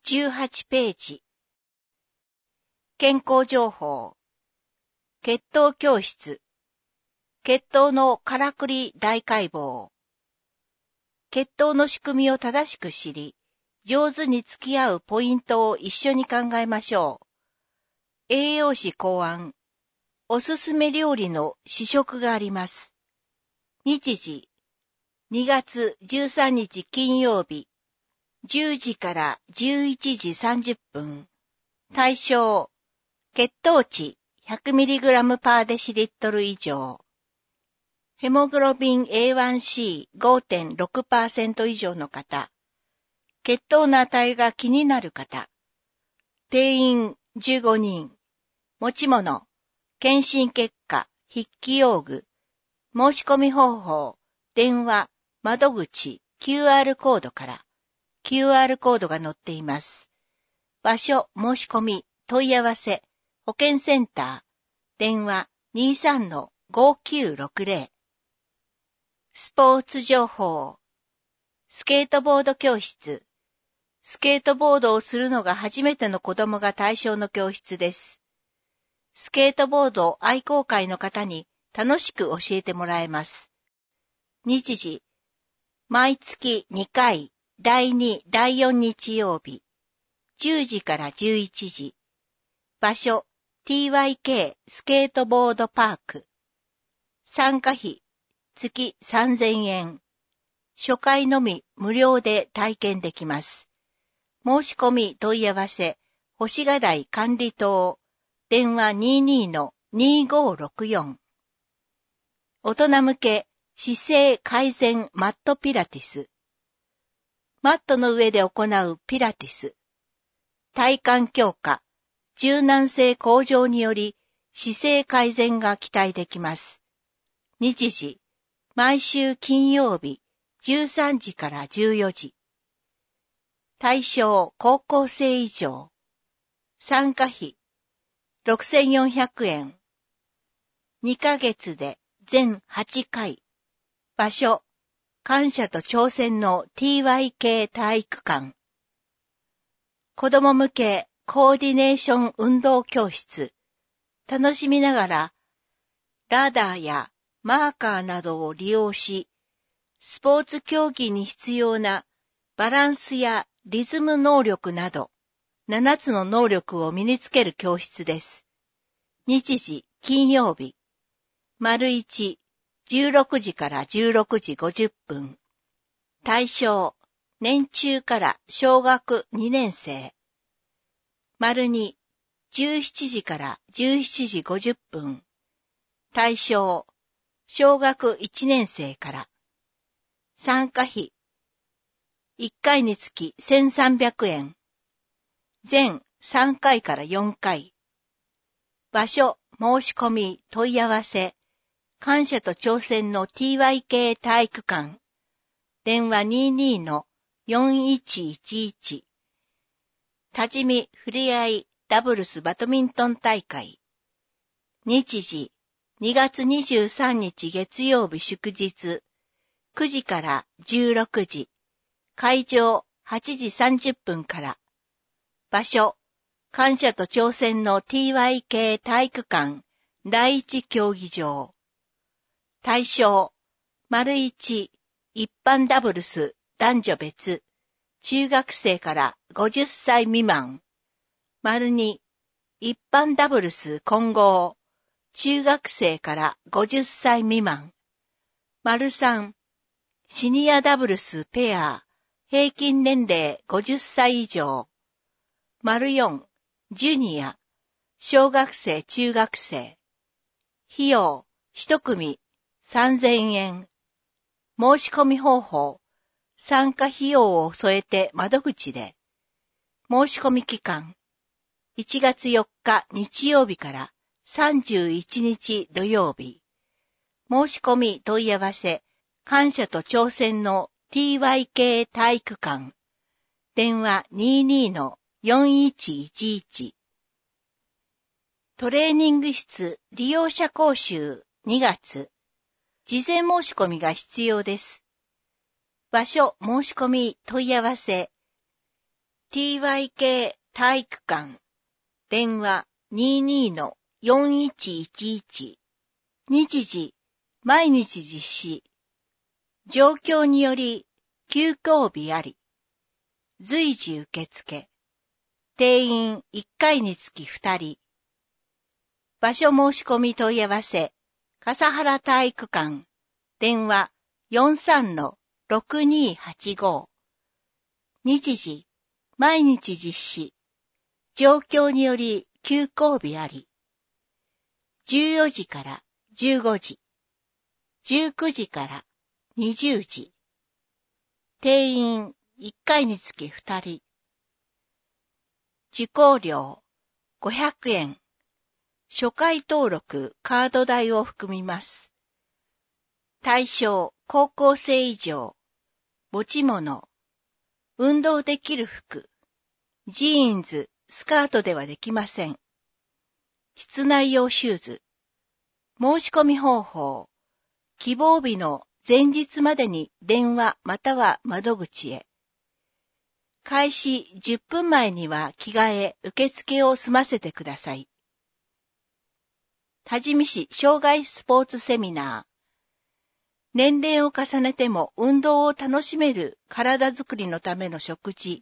18ページ。健康情報。血糖教室。血糖のからくり大解剖。血糖の仕組みを正しく知り、上手に付き合うポイントを一緒に考えましょう。栄養士考案。おすすめ料理の試食があります。日時。2月13日金曜日。10時から11時30分。対象。血糖値 100mg/dl 以上。ヘモグロビン A1C5.6% 以上の方。血糖の値が気になる方。定員15人。持ち物。検診結果、筆記用具。申し込み方法。電話、窓口、QR コードから。QR コードが載っています。場所、申し込み、問い合わせ、保健センター。電話 23-5960。スポーツ情報。スケートボード教室。スケートボードをするのが初めての子供が対象の教室です。スケートボード愛好会の方に楽しく教えてもらえます。日時。毎月2回、第2、第4日曜日。10時から11時。場所、TYK スケートボードパーク。参加費、月3000円。初回のみ無料で体験できます。申し込み問い合わせ、星ヶ台管理棟、電話 22-2564。大人向け姿勢改善マットピラティス。マットの上で行うピラティス。体幹強化、柔軟性向上により姿勢改善が期待できます。日時、毎週金曜日13時から14時。対象高校生以上。参加費6400円。2ヶ月で全8回。場所、感謝と挑戦の TYK 体育館。子供向けコーディネーション運動教室。楽しみながら、ラダーやマーカーなどを利用し、スポーツ競技に必要なバランスやリズム能力など、7つの能力を身につける教室です。日時、金曜日。1、16時から16時50分。対象、年中から小学2年生。2、17時から17時50分。対象、小学1年生から。参加費。1回につき1300円。全3回から4回。場所、申し込み、問い合わせ。感謝と挑戦の TYK 体育館。電話 22-4111。多治見ふれあいダブルスバドミントン大会。日時、2月23日月曜日祝日。9時から16時。会場8時30分から。場所、感謝と挑戦の TYK 体育館第一競技場。対象、1、一般ダブルス男女別、中学生から50歳未満。2、一般ダブルス混合、中学生から50歳未満。3、シニアダブルスペア、平均年齢50歳以上。4、ジュニア、小学生中学生。費用、1組3000円。申し込み方法、参加費用を添えて窓口で。申し込み期間、1月4日日曜日から31日土曜日。申し込み問い合わせ、感謝と挑戦の TYK 体育館。電話 22-4111。トレーニング室利用者講習2月。事前申し込みが必要です。場所申し込み問い合わせ。 TYK 体育館、電話 22-4111、日時、毎日実施、状況により休校日あり、随時受付、定員1回につき2人、場所申し込み問い合わせ、笠原体育館、電話 43-6285、日時、毎日実施、状況により休校日あり、14時から15時、19時から20時、定員1回につき2人、受講料500円、初回登録カード代を含みます。対象高校生以上、持ち物、運動できる服、ジーンズ、スカートではできません。室内用シューズ、申し込み方法、希望日の前日までに電話または窓口へ。開始10分前には着替え、受付を済ませてください。多治見市障害スポーツセミナー。年齢を重ねても運動を楽しめる体づくりのための食事。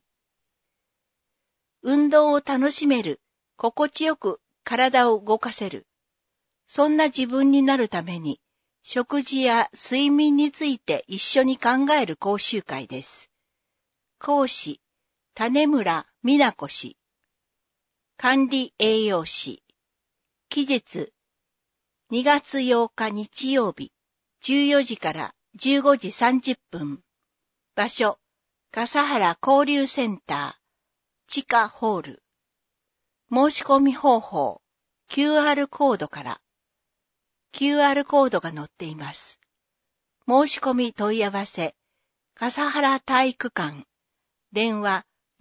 運動を楽しめる、心地よく体を動かせる。そんな自分になるために、食事や睡眠について一緒に考える講習会です。講師、種村美奈子氏。管理栄養士。期日、2月8日日曜日、14時から15時30分。場所、笠原交流センター、地下ホール。申し込み方法、QR コードから。QR コードが載っています。申し込み問い合わせ、笠原体育館、電話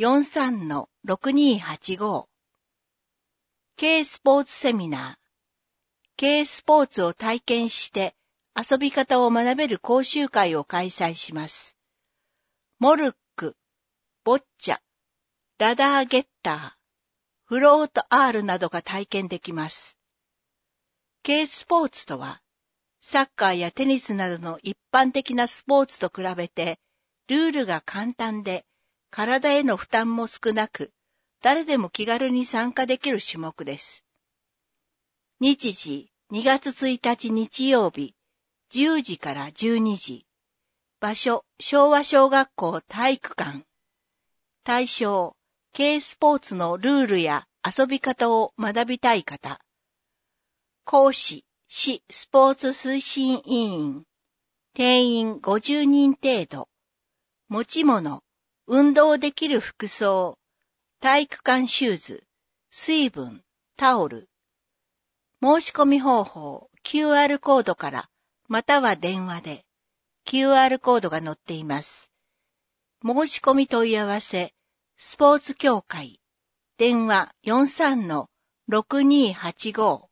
43-6285。K スポーツセミナー。K スポーツを体験して遊び方を学べる講習会を開催します。モルック、ボッチャ、ラダーゲッター、フロート R などが体験できます。K スポーツとは、サッカーやテニスなどの一般的なスポーツと比べて、ルールが簡単で、体への負担も少なく、誰でも気軽に参加できる種目です。日時、2月1日日曜日、10時から12時。場所、昭和小学校体育館。対象、K スポーツのルールや遊び方を学びたい方。講師、市スポーツ推進委員。定員50人程度。持ち物、運動できる服装、体育館シューズ、水分、タオル。申し込み方法、QR コードから、または電話で、QR コードが載っています。申し込み問い合わせ、スポーツ協会、電話 43-6285。